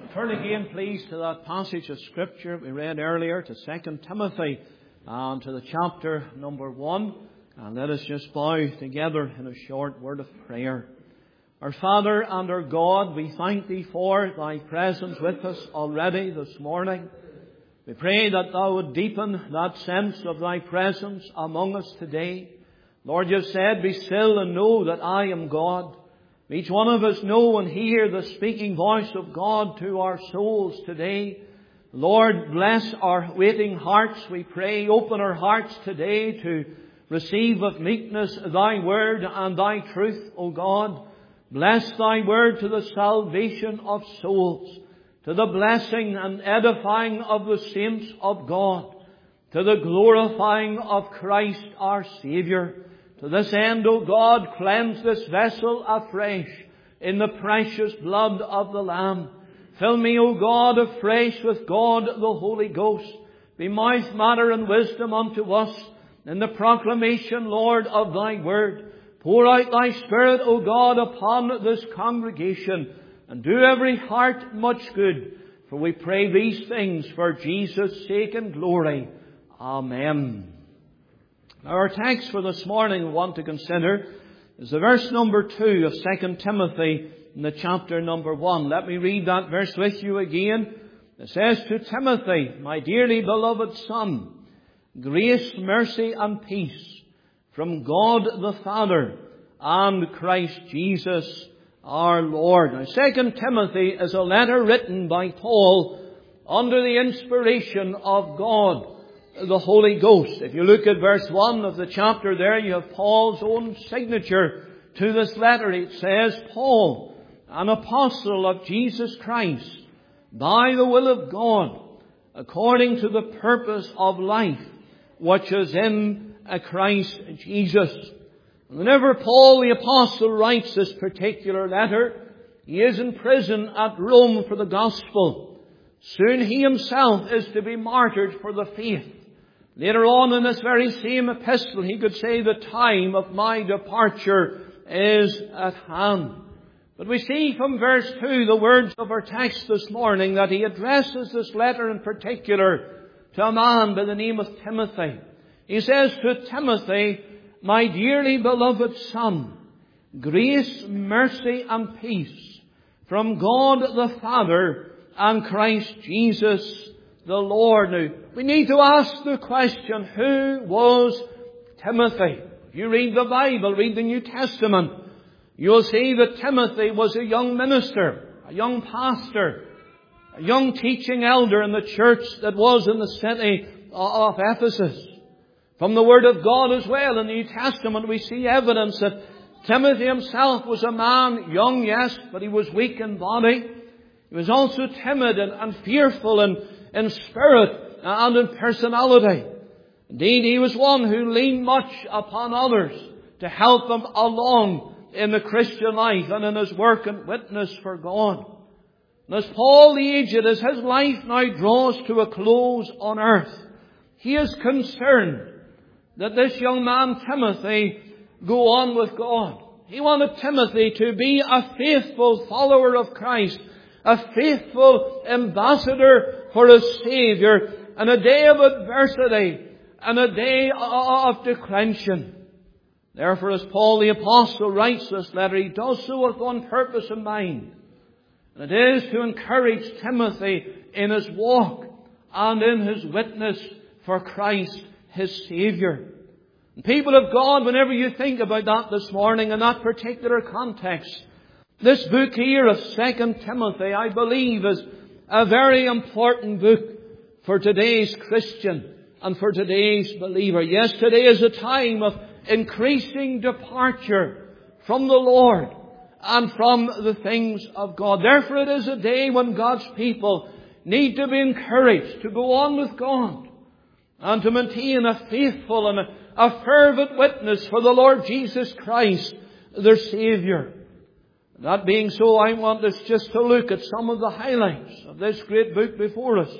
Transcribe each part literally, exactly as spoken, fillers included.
Turn again, please, to that passage of Scripture we read earlier, to Second Timothy, and to the chapter number one. And let us just bow together in a short word of prayer. Our Father and our God, we thank Thee for Thy presence with us already this morning. We pray that Thou would deepen that sense of Thy presence among us today. Lord, You have said, "Be still and know that I am God." Each one of us know and hear the speaking voice of God to our souls today. Lord, bless our waiting hearts, we pray. Open our hearts today to receive with meekness Thy word and Thy truth, O God. Bless Thy word to the salvation of souls, to the blessing and edifying of the saints of God, to the glorifying of Christ our Saviour. To this end, O God, cleanse this vessel afresh in the precious blood of the Lamb. Fill me, O God, afresh with God the Holy Ghost. Be mouth, matter, and wisdom unto us in the proclamation, Lord, of Thy word. Pour out Thy Spirit, O God, upon this congregation, and do every heart much good. For we pray these things for Jesus' sake and glory. Amen. Our text for this morning we want to consider is the verse number two of Second Timothy in the chapter number one. Let me read that verse with you again. It says, "To Timothy, my dearly beloved son, grace, mercy, and peace from God the Father and Christ Jesus our Lord." Now, Second Timothy is a letter written by Paul under the inspiration of God, the Holy Ghost. If you look at verse one of the chapter there, you have Paul's own signature to this letter. It says, "Paul, an apostle of Jesus Christ, by the will of God, according to the purpose of life, which is in Christ Jesus." Whenever Paul the apostle writes this particular letter, he is in prison at Rome for the gospel. Soon he himself is to be martyred for the faith. Later on in this very same epistle, he could say, "The time of my departure is at hand." But we see from verse two, the words of our text this morning, that he addresses this letter in particular to a man by the name of Timothy. He says, "To Timothy, my dearly beloved son, grace, mercy, and peace from God the Father and Christ Jesus the Lord." Now, we need to ask the question, who was Timothy? If you read the Bible, read the New Testament, you'll see that Timothy was a young minister, a young pastor, a young teaching elder in the church that was in the city of Ephesus. From the Word of God as well in the New Testament, we see evidence that Timothy himself was a man, young, yes, but he was weak in body. He was also timid and, and fearful and in spirit and in personality. Indeed, he was one who leaned much upon others to help them along in the Christian life and in his work and witness for God. And as Paul the aged, as his life now draws to a close on earth, he is concerned that this young man Timothy go on with God. He wanted Timothy to be a faithful follower of Christ, a faithful ambassador for his Saviour in a day of adversity and a day of declension. Therefore, as Paul the apostle writes this letter, he does so with one purpose in mind. And it is to encourage Timothy in his walk and in his witness for Christ, his Saviour. And people of God, whenever you think about that this morning in that particular context, this book here of Second Timothy, I believe, is a very important book for today's Christian and for today's believer. Yes, today is a time of increasing departure from the Lord and from the things of God. Therefore, it is a day when God's people need to be encouraged to go on with God and to maintain a faithful and a, a fervent witness for the Lord Jesus Christ, their Saviour. That being so, I want us just to look at some of the highlights of this great book before us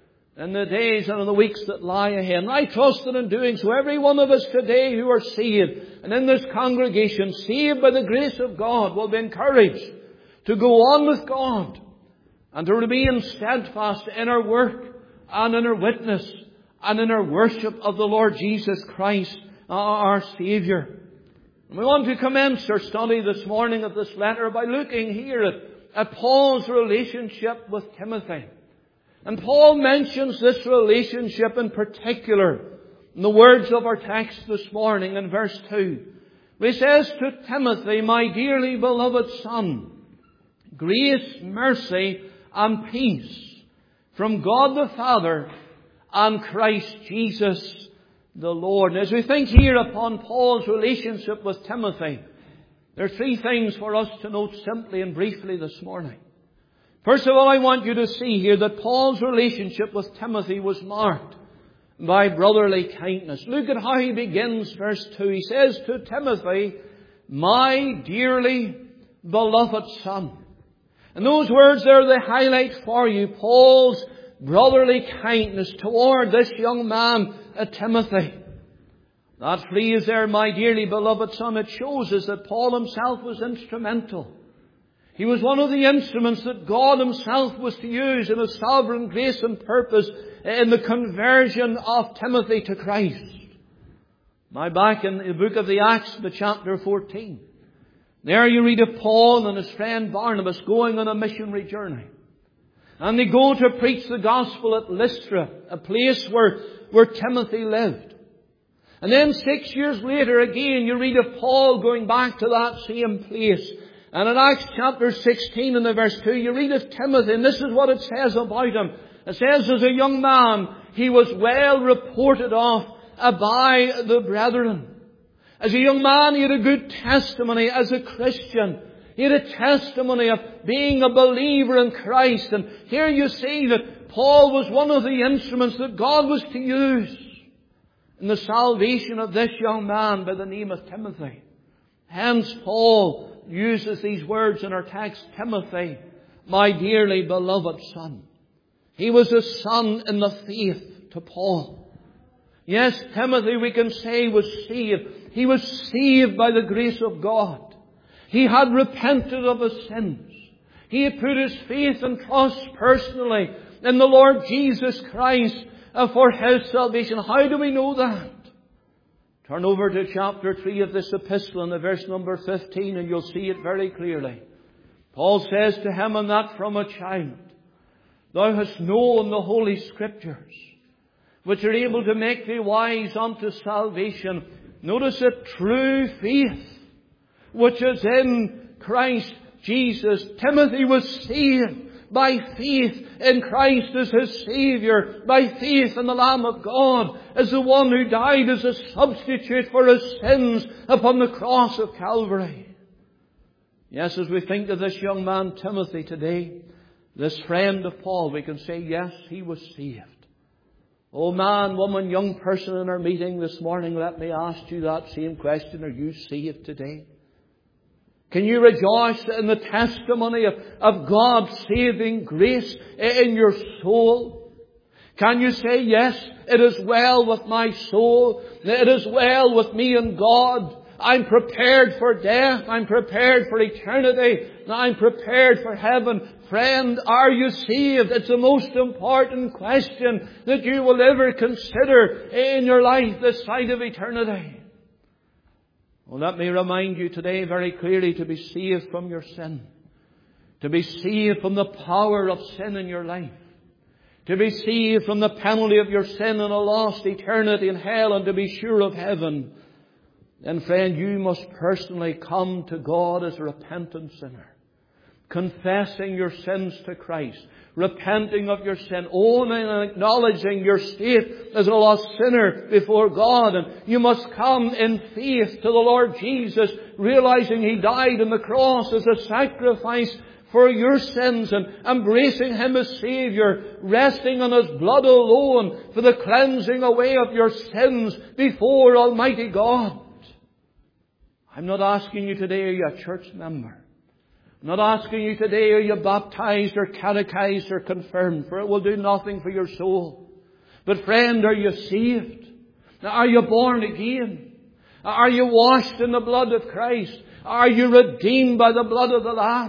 in the days and in the weeks that lie ahead. And I trust that in doing so, every one of us today who are saved and in this congregation, saved by the grace of God, will be encouraged to go on with God and to remain steadfast in our work and in our witness and in our worship of the Lord Jesus Christ, our Saviour. And we want to commence our study this morning of this letter by looking here at, at Paul's relationship with Timothy. And Paul mentions this relationship in particular in the words of our text this morning in verse two. He says to Timothy, my dearly beloved son, grace, mercy, and peace from God the Father and Christ Jesus the Lord. And as we think here upon Paul's relationship with Timothy, there are three things for us to note simply and briefly this morning. First of all, I want you to see here that Paul's relationship with Timothy was marked by brotherly kindness. Look at how he begins verse two. He says to Timothy, my dearly beloved son. And those words there, they highlight for you Paul's brotherly kindness toward this young man, uh, Timothy. That phrase there, my dearly beloved son, it shows us that Paul himself was instrumental. He was one of the instruments that God himself was to use in His sovereign grace and purpose in the conversion of Timothy to Christ. Now back in the book of the Acts, the chapter fourteen. There you read of Paul and his friend Barnabas going on a missionary journey. And they go to preach the gospel at Lystra, a place where, where Timothy lived. And then six years later again you read of Paul going back to that same place. And in Acts chapter sixteen and the verse two, you read of Timothy, and this is what it says about him. It says, as a young man, he was well reported of by the brethren. As a young man, he had a good testimony as a Christian. He had a testimony of being a believer in Christ. And here you see that Paul was one of the instruments that God was to use in the salvation of this young man by the name of Timothy. Hence, Paul uses these words in our text, Timothy, my dearly beloved son. He was a son in the faith to Paul. Yes, Timothy, we can say, was saved. He was saved by the grace of God. He had repented of his sins. He had put his faith and trust personally in the Lord Jesus Christ for his salvation. How do we know that? Turn over to chapter three of this epistle and the verse number fifteen, and you'll see it very clearly. Paul says to him, and that from a child thou hast known the Holy Scriptures, which are able to make thee wise unto salvation. Notice it, true faith, which is in Christ Jesus. Timothy was saved by faith in Christ as his Saviour, by faith in the Lamb of God, as the one who died as a substitute for his sins upon the cross of Calvary. Yes, as we think of this young man Timothy today, this friend of Paul, we can say, yes, he was saved. Oh man, woman, young person in our meeting this morning, let me ask you that same question. Are you saved today? Can you rejoice in the testimony of, of God's saving grace in your soul? Can you say, yes, it is well with my soul. It is well with me and God. I'm prepared for death. I'm prepared for eternity. I'm prepared for heaven. Friend, are you saved? It's the most important question that you will ever consider in your life this side of eternity. Well, let me remind you today very clearly, to be saved from your sin, to be saved from the power of sin in your life, to be saved from the penalty of your sin and a lost eternity in hell, and to be sure of heaven, then friend, you must personally come to God as a repentant sinner, confessing your sins to Christ, repenting of your sin, owning and acknowledging your state as a lost sinner before God. And you must come in faith to the Lord Jesus, realizing He died on the cross as a sacrifice for your sins, and embracing Him as Saviour, resting on His blood alone for the cleansing away of your sins before Almighty God. I'm not asking you today, are you a church member? I'm not asking you today, are you baptized or catechized or confirmed? For it will do nothing for your soul. But friend, are you saved? Are you born again? Are you washed in the blood of Christ? Are you redeemed by the blood of the Lamb?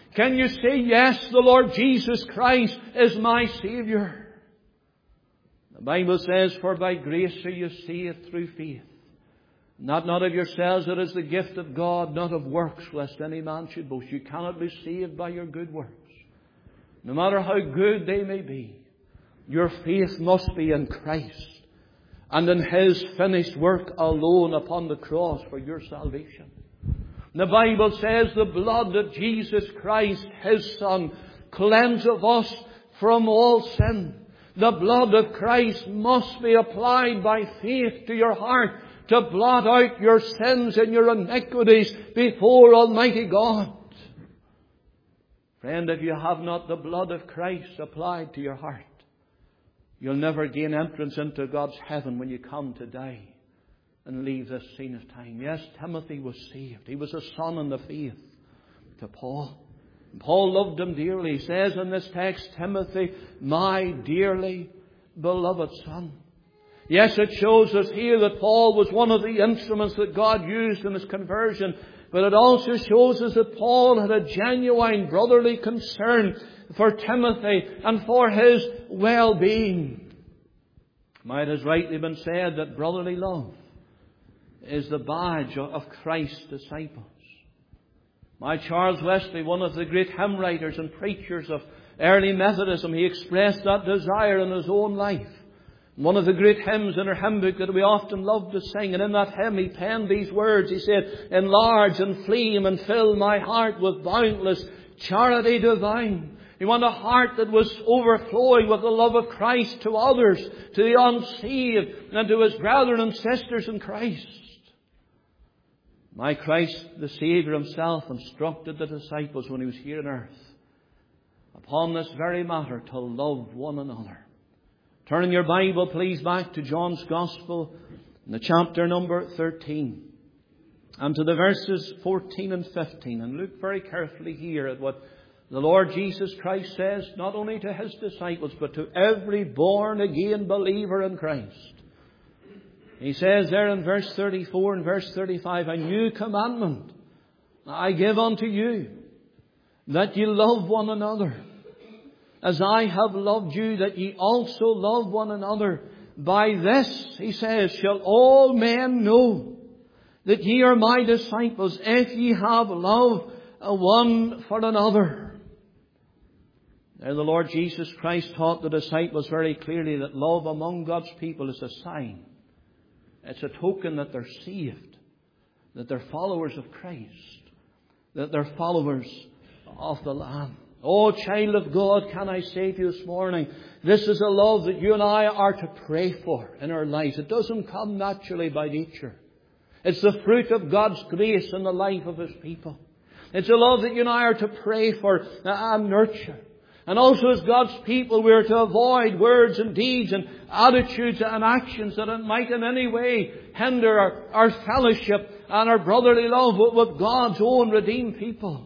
Can you say, yes, the Lord Jesus Christ is my Saviour? The Bible says, for by grace are you saved through faith. Not, not of yourselves, it is the gift of God, not of works, lest any man should boast. You cannot be saved by your good works. No matter how good they may be, your faith must be in Christ and in His finished work alone upon the cross for your salvation. The Bible says the blood of Jesus Christ, His Son, cleanseth us from all sin. The blood of Christ must be applied by faith to your heart to blot out your sins and your iniquities before Almighty God. Friend, if you have not the blood of Christ applied to your heart, you'll never gain entrance into God's heaven when you come to die and leave this scene of time. Yes, Timothy was saved. He was a son in the faith to Paul. Paul loved him dearly. He says in this text, Timothy, my dearly beloved son. Yes, it shows us here that Paul was one of the instruments that God used in his conversion. But it also shows us that Paul had a genuine brotherly concern for Timothy and for his well-being. Might has rightly been said that brotherly love is the badge of Christ's disciples. My Charles Wesley, one of the great hymn writers and preachers of early Methodism, he expressed that desire in his own life. One of the great hymns in our hymn book that we often love to sing, and in that hymn he penned these words. He said, enlarge and flame and fill my heart with boundless charity divine. He wanted a heart that was overflowing with the love of Christ to others, to the unsaved, and to his brethren and sisters in Christ. My Christ, the Saviour Himself, instructed the disciples when He was here on earth upon this very matter, to love one another. Turn in your Bible, please, back to John's Gospel, in the chapter number thirteen, and to the verses fourteen and fifteen. And look very carefully here at what the Lord Jesus Christ says, not only to His disciples, but to every born-again believer in Christ. He says there in verse thirty-four and verse thirty-five, a new commandment I give unto you, that ye love one another. As I have loved you, that ye also love one another. By this, He says, shall all men know that ye are my disciples, if ye have love one for another. There the Lord Jesus Christ taught the disciples very clearly that love among God's people is a sign. It's a token that they're saved, that they're followers of Christ, that they're followers of the Lamb. Oh, child of God, can I say to you this morning, this is a love that you and I are to pray for in our lives. It doesn't come naturally by nature. It's the fruit of God's grace in the life of His people. It's a love that you and I are to pray for and nurture. And also as God's people, we are to avoid words and deeds and attitudes and actions that might in any way hinder our, our fellowship and our brotherly love with, with God's own redeemed people.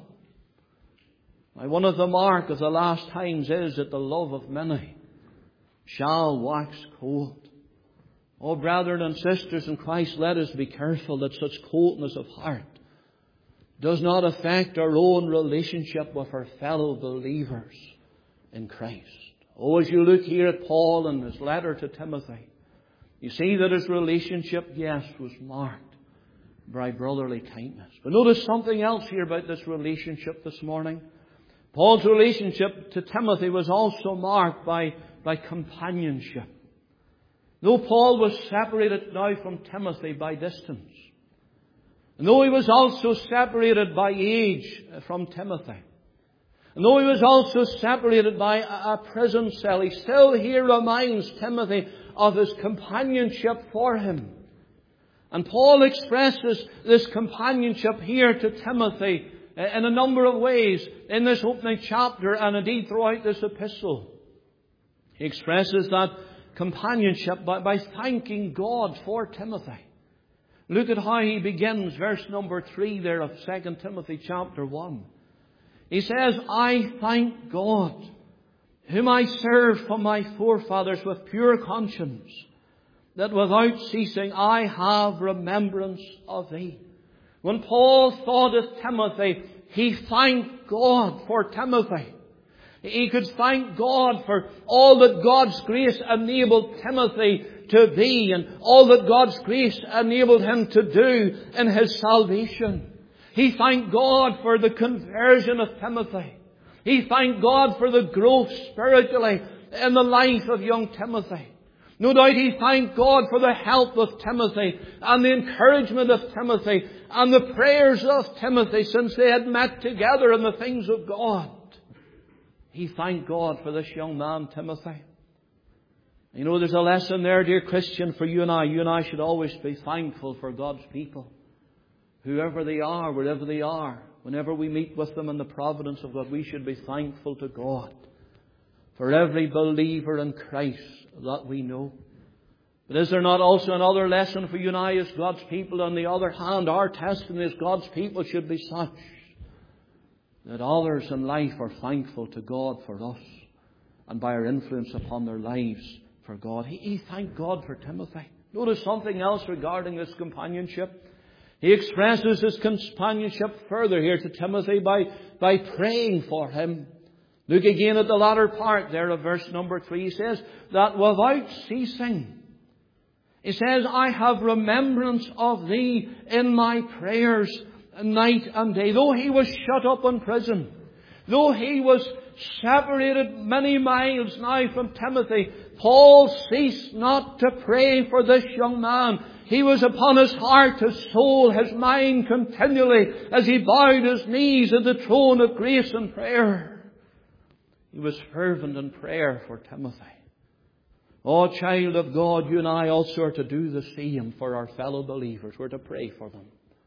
Now, one of the mark of the last times is that the love of many shall wax cold. Oh, brethren and sisters in Christ, let us be careful that such coldness of heart does not affect our own relationship with our fellow believers in Christ. Oh, as you look here at Paul in his letter to Timothy, you see that his relationship, yes, was marked by brotherly kindness. But notice something else here about this relationship this morning. Paul's relationship to Timothy was also marked by, by companionship. Though Paul was separated now from Timothy by distance, and though he was also separated by age from Timothy, and though he was also separated by a, a prison cell, he still here reminds Timothy of his companionship for him. And Paul expresses this companionship here to Timothy in a number of ways in this opening chapter and indeed throughout this epistle. He expresses that companionship by, by thanking God for Timothy. Look at how he begins verse number three there of Second Timothy chapter one. He says, I thank God, whom I served from my forefathers with pure conscience, that without ceasing I have remembrance of thee. When Paul thought of Timothy, he thanked God for Timothy. He could thank God for all that God's grace enabled Timothy to be and all that God's grace enabled him to do in his salvation. He thanked God for the conversion of Timothy. He thanked God for the growth spiritually in the life of young Timothy. No doubt he thanked God for the help of Timothy and the encouragement of Timothy and the prayers of Timothy since they had met together in the things of God. He thanked God for this young man, Timothy. You know, there's a lesson there, dear Christian, for you and I. You and I should always be thankful for God's people. Whoever they are, wherever they are, whenever we meet with them in the providence of God, we should be thankful to God for every believer in Christ that we know. But is there not also another lesson for you and I as God's people? On the other hand, our testimony as God's people should be such that others in life are thankful to God for us and by our influence upon their lives for God. He, he thanked God for Timothy. Notice something else regarding this companionship. He expresses his companionship further here to Timothy by, by praying for him. Look again at the latter part there of verse number three. He says that without ceasing, he says, I have remembrance of thee in my prayers night and day. Though he was shut up in prison, though he was separated many miles now from Timothy, Paul ceased not to pray for this young man. He was upon his heart, his soul, his mind continually as he bowed his knees at the throne of grace and prayer. He was fervent in prayer for Timothy. Oh, child of God, you and I also are to do the same for our fellow believers. We're to pray for them.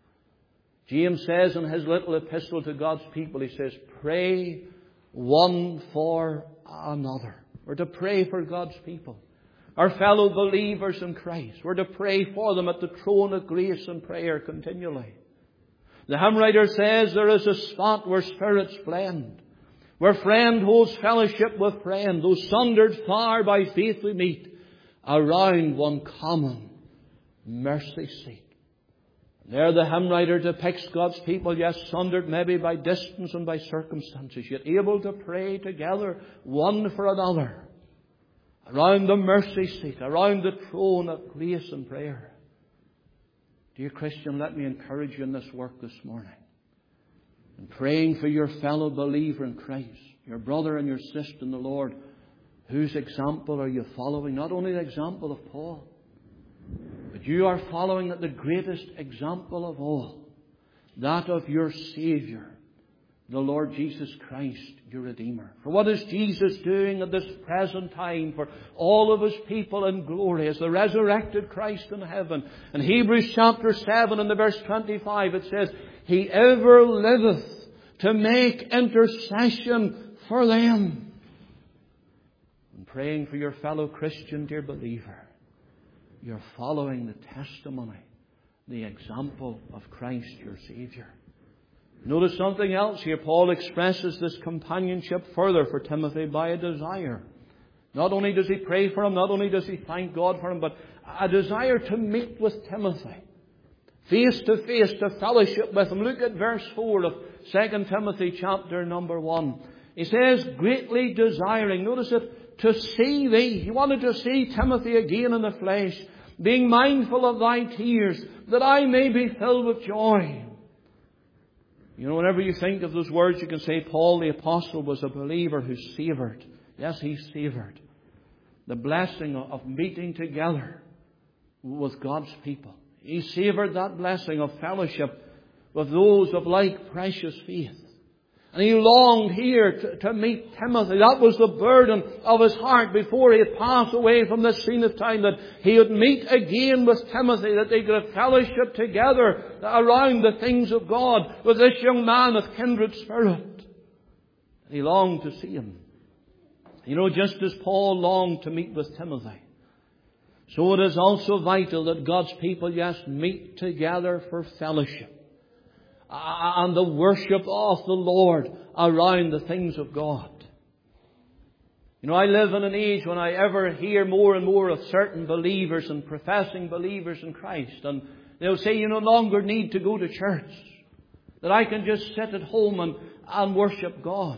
James says in his little epistle to God's people, he says, pray one for another. We're to pray for God's people, our fellow believers in Christ. We're to pray for them at the throne of grace and prayer continually. The hymn writer says there is a spot where spirits blend, where friend holds fellowship with friend, though sundered far by faith we meet, around one common mercy seat. There the hymn writer depicts God's people, yes, sundered maybe by distance and by circumstances, yet able to pray together one for another around the mercy seat, around the throne of grace and prayer. Dear Christian, let me encourage you in this work this morning. And praying for your fellow believer in Christ, your brother and your sister in the Lord. Whose example are you following? Not only the example of Paul, but you are following the greatest example of all, that of your Saviour, the Lord Jesus Christ, your Redeemer. For what is Jesus doing at this present time for all of His people in glory as the resurrected Christ in heaven? In Hebrews chapter seven and the verse twenty-five it says, He ever liveth to make intercession for them. And praying for your fellow Christian, dear believer, you're following the testimony, the example of Christ your Saviour. Notice something else here. Paul expresses this companionship further for Timothy by a desire. Not only does he pray for him, not only does he thank God for him, but a desire to meet with Timothy, face to face, to fellowship with him. Look at verse four of Second Timothy chapter number one. He says, greatly desiring, notice it, to see thee. He wanted to see Timothy again in the flesh, being mindful of thy tears, that I may be filled with joy. You know, whenever you think of those words, you can say Paul the Apostle was a believer who savoured, yes, he savoured the blessing of meeting together with God's people. He savoured that blessing of fellowship with those of like precious faith. And he longed here to, to meet Timothy. That was the burden of his heart before he had passed away from this scene of time, that he would meet again with Timothy, that they could have fellowship together around the things of God with this young man of kindred spirit. And he longed to see him. You know, just as Paul longed to meet with Timothy, so it is also vital that God's people, yes, meet together for fellowship and the worship of the Lord around the things of God. You know, I live in an age when I ever hear more and more of certain believers and professing believers in Christ, and they'll say you no longer need to go to church. that I can just sit at home and, and worship God.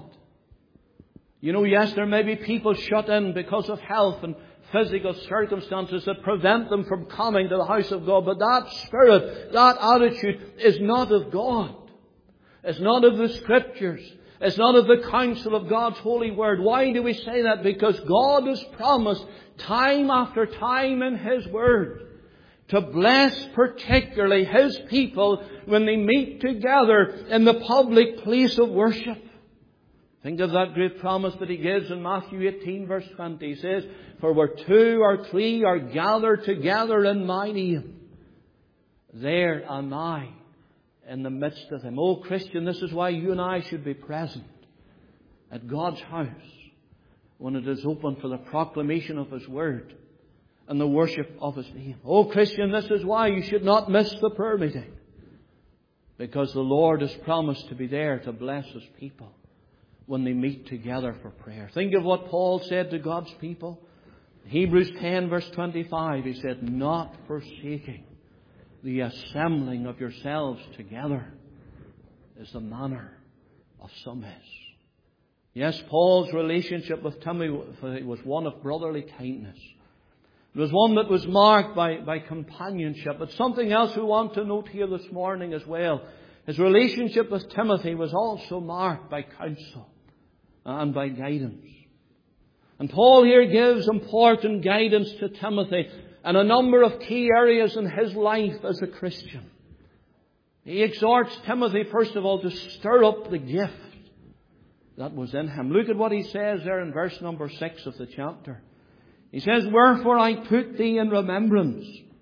You know, yes, there may be people shut in because of health and physical circumstances that prevent them from coming to the house of God. But that spirit, that attitude is not of God. It's not of the Scriptures. It's not of the counsel of God's holy word. Why do we say that? Because God has promised time after time in His word to bless particularly His people when they meet together in the public place of worship. Think of that great promise that He gives in Matthew eighteen verse twenty. He says, "For where two or three are gathered together in my name, there am I in the midst of them." Oh, Christian, this is why you and I should be present at God's house when it is open for the proclamation of His word and the worship of His name. Oh, Christian, this is why you should not miss the prayer meeting, because the Lord has promised to be there to bless His people when they meet together for prayer. Think of what Paul said to God's people. Hebrews ten verse twenty-five, he said, "Not forsaking the assembling of yourselves together is the manner of some is." Yes, Paul's relationship with Timothy was one of brotherly kindness. It was one that was marked by, by companionship. But something else we want to note here this morning as well. His relationship with Timothy was also marked by counsel and by guidance. And Paul here gives important guidance to Timothy in a number of key areas in his life as a Christian. He exhorts Timothy, first of all, to stir up the gift that was in him. Look at what he says there in verse number six of the chapter. He says, "Wherefore I put thee in remembrance,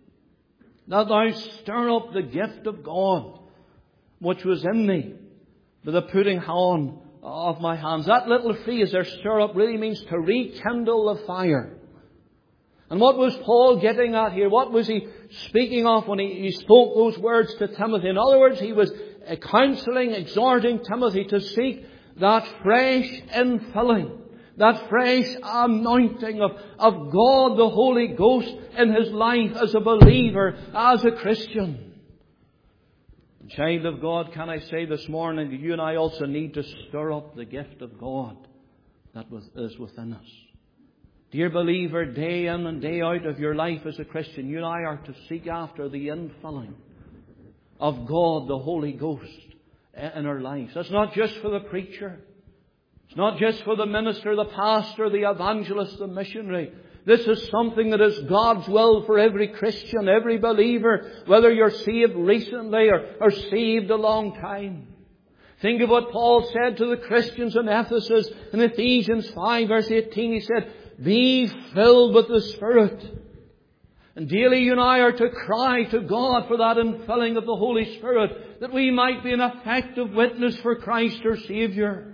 that thou stir up the gift of God, which was in thee, by the putting on of my hands." That little phrase there, stir up, really means to rekindle the fire. And what was Paul getting at here? What was he speaking of when he, he spoke those words to Timothy? In other words, he was counseling, exhorting Timothy to seek that fresh infilling, that fresh anointing of, of God the Holy Ghost in his life as a believer, as a Christian. Child of God, can I say this morning that you and I also need to stir up the gift of God that is within us. Dear believer, day in and day out of your life as a Christian, you and I are to seek after the infilling of God, the Holy Ghost, in our lives. That's not just for the preacher. It's not just for the minister, the pastor, the evangelist, the missionary. This is something that is God's will for every Christian, every believer, whether you're saved recently or, or saved a long time. Think of what Paul said to the Christians in Ephesus in Ephesians five verse eighteen. He said, "Be filled with the Spirit." And daily you and I are to cry to God for that infilling of the Holy Spirit, that we might be an effective witness for Christ our Saviour.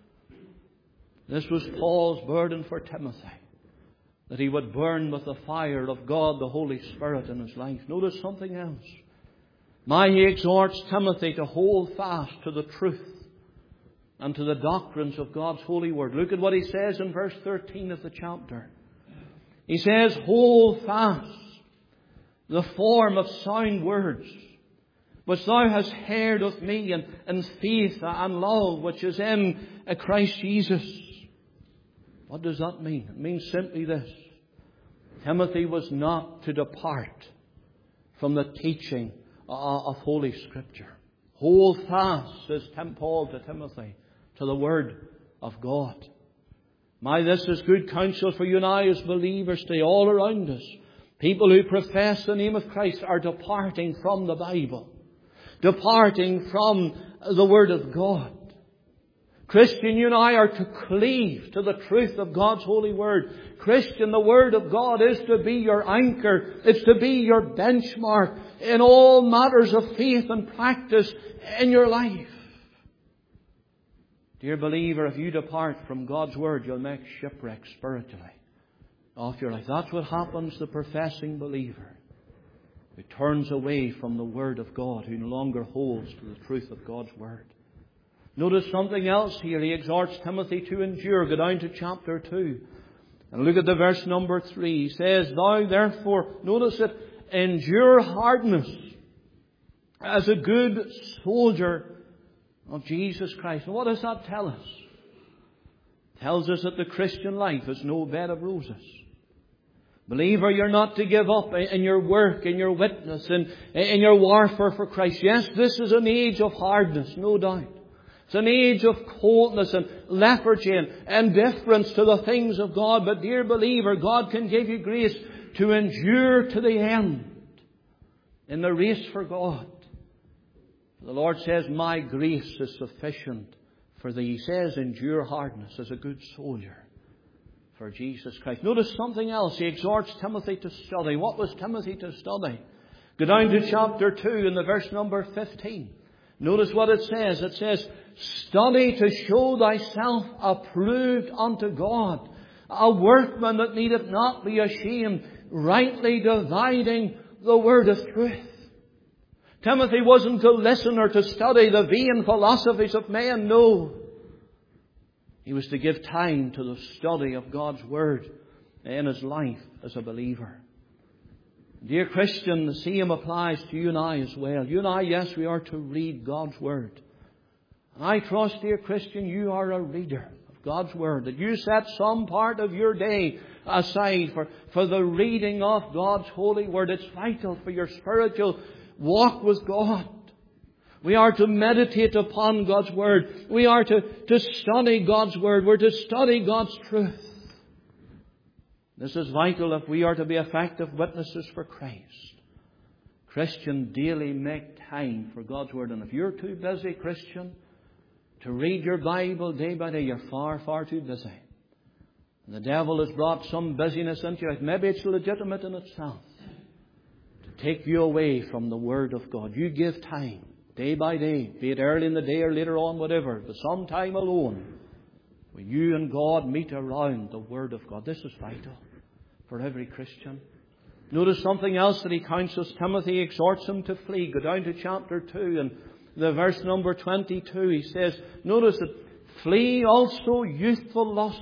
This was Paul's burden for Timothy, that he would burn with the fire of God, the Holy Spirit, in his life. Notice something else. Now he exhorts Timothy to hold fast to the truth and to the doctrines of God's holy word. Look at what he says in verse thirteen of the chapter. He says, "Hold fast the form of sound words, which thou hast heard of me in, in faith and love, which is in Christ Jesus." What does that mean? It means simply this. Timothy was not to depart from the teaching of Holy Scripture. Hold fast, says Paul to Timothy, to the Word of God. My, this is good counsel for you and I as believers today, all around us. People who profess the name of Christ are departing from the Bible, departing from the Word of God. Christian, you and I are to cleave to the truth of God's holy word. Christian, the Word of God is to be your anchor. It's to be your benchmark in all matters of faith and practice in your life. Dear believer, if you depart from God's Word, you'll make shipwreck spiritually of your life. That's what happens to the professing believer who turns away from the Word of God, who no longer holds to the truth of God's Word. Notice something else here. He exhorts Timothy to endure. Go down to chapter two. And look at the verse number three. He says, "Thou therefore," notice it, "endure hardness as a good soldier of Jesus Christ. And what does that tell us? It tells us that the Christian life is no bed of roses. Believer, you're not to give up in your work, in your witness, in, in your warfare for Christ. Yes, this is an age of hardness, no doubt. It's an age of coldness and lethargy and indifference to the things of God. But dear believer, God can give you grace to endure to the end in the race for God. The Lord says, my grace is sufficient for thee. He says, endure hardness as a good soldier for Jesus Christ. Notice something else. He exhorts Timothy to study. What was Timothy to study? Go down to chapter two in the verse number fifteen. Notice what it says. It says, study to show thyself approved unto God, a workman that needeth not be ashamed, rightly dividing the word of truth. Timothy wasn't to listen or to study the vain philosophies of men. No. He was to give time to the study of God's Word in his life as a believer. Dear Christian, the same applies to you and I as well. You and I, yes, we are to read God's Word. And I trust, dear Christian, you are a reader of God's Word, that you set some part of your day aside for, for the reading of God's holy Word. It's vital for your spiritual walk with God. We are to meditate upon God's Word. We are to, to study God's Word. We're to study God's truth. This is vital if we are to be effective witnesses for Christ. Christian, daily make time for God's Word. And if you're too busy, Christian, to read your Bible day by day, you're far, far too busy. And the devil has brought some busyness into you. Maybe it's legitimate in itself to take you away from the Word of God. You give time, day by day, be it early in the day or later on, whatever, but some time alone, when you and God meet around the Word of God. This is vital for every Christian. Notice something else that he counsels Timothy. He exhorts him to flee. Go down to chapter two and the verse number twenty-two. He says, notice that flee also youthful lusts,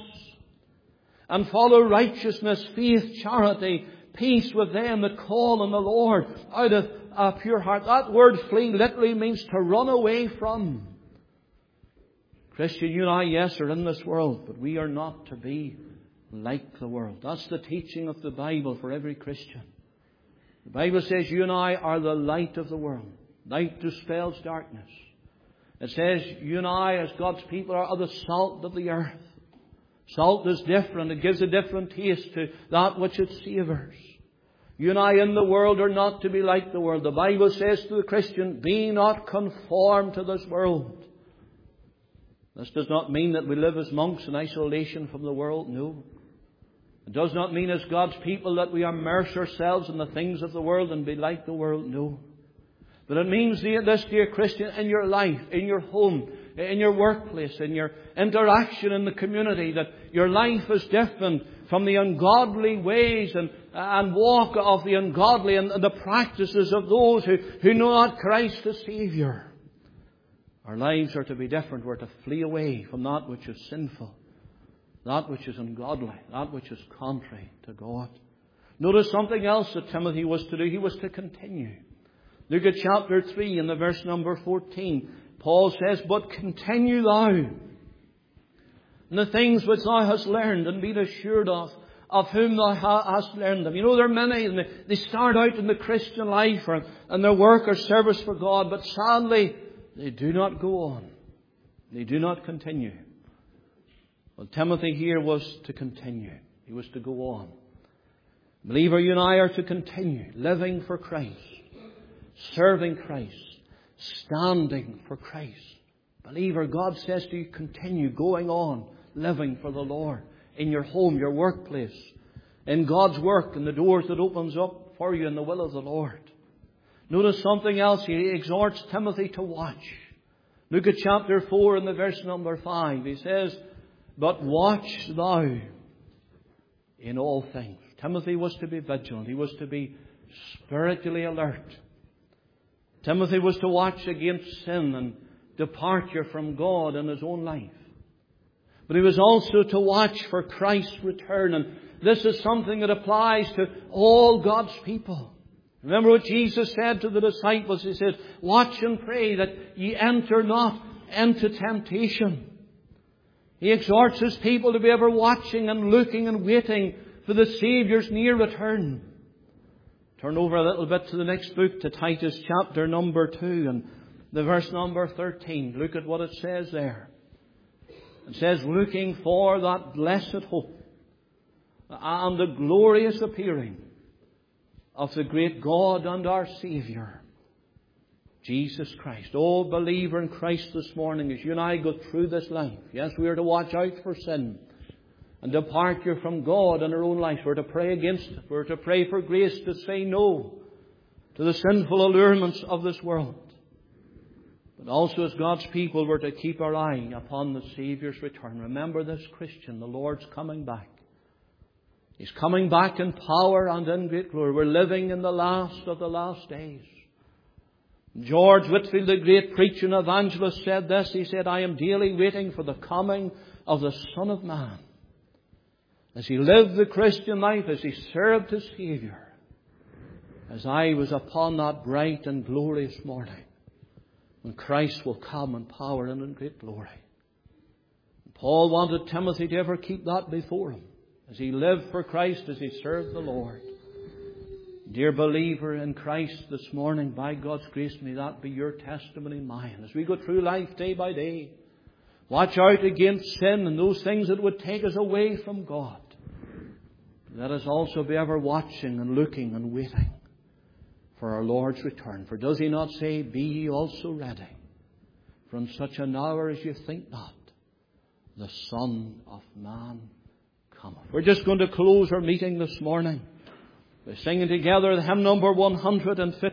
and follow righteousness, faith, charity, peace with them that call on the Lord out of a pure heart. That word flee literally means to run away from. Christian, you and I, yes, are in this world, but we are not to be like the world. That's the teaching of the Bible for every Christian. The Bible says you and I are the light of the world. Light dispels darkness. It says you and I, as God's people, are the salt of the earth. Salt is different. It gives a different taste to that which it savours. You and I in the world are not to be like the world. The Bible says to the Christian, be not conformed to this world. This does not mean that we live as monks in isolation from the world. No. It does not mean as God's people that we immerse ourselves in the things of the world and be like the world. No. But it means this, dear Christian, in your life, in your home, in your workplace, in your interaction in the community, that your life is different from the ungodly ways and, and walk of the ungodly and the practices of those who, who know not Christ as Saviour. Our lives are to be different. We're to flee away from that which is sinful, that which is ungodly, that which is contrary to God. Notice something else that Timothy was to do. He was to continue. Look at chapter three in the verse number fourteen. Paul says, but continue thou in the things which thou hast learned, and be assured of, of whom thou hast learned them. You know, there are many, and they start out in the Christian life or, and their work or service for God, but sadly, they do not go on. They do not continue. Well, Timothy here was to continue. He was to go on. Believer, you and I are to continue living for Christ, serving Christ, standing for Christ. Believer, God says to you, continue going on, living for the Lord in your home, your workplace, in God's work and the doors that opens up for you in the will of the Lord. Notice something else. He exhorts Timothy to watch. Look at chapter four and the verse number five. He says, but watch thou in all things. Timothy was to be vigilant. He was to be spiritually alert. Timothy was to watch against sin and departure from God in his own life. But he was also to watch for Christ's return. And this is something that applies to all God's people. Remember what Jesus said to the disciples. He said, watch and pray that ye enter not into temptation. He exhorts His people to be ever watching and looking and waiting for the Saviour's near return. Turn over a little bit to the next book, to Titus chapter number two and the verse number thirteen. Look at what it says there. It says, looking for that blessed hope and the glorious appearing of the great God and our Saviour, Jesus Christ. Oh, believer in Christ this morning, as you and I go through this life, yes, we are to watch out for sin and departure from God in our own life. We're to pray against it. We're to pray for grace to say no to the sinful allurements of this world. But also as God's people, we're to keep our eye upon the Saviour's return. Remember this, Christian, the Lord's coming back. He's coming back in power and in great glory. We're living in the last of the last days. George Whitefield, the great preacher and evangelist, said this. He said, I am daily waiting for the coming of the Son of Man. As He lived the Christian life, as He served His Saviour, as I was upon that bright and glorious morning when Christ will come in power and in great glory. And Paul wanted Timothy to ever keep that before him, as he lived for Christ, as he served the Lord. Dear believer in Christ this morning, by God's grace, may that be your testimony and mine. As we go through life day by day, watch out against sin and those things that would take us away from God. Let us also be ever watching and looking and waiting for our Lord's return. For does He not say, be ye also ready, for in such an hour as you think not, the Son of Man cometh. We're just going to close our meeting this morning by singing together the hymn number one hundred fifty.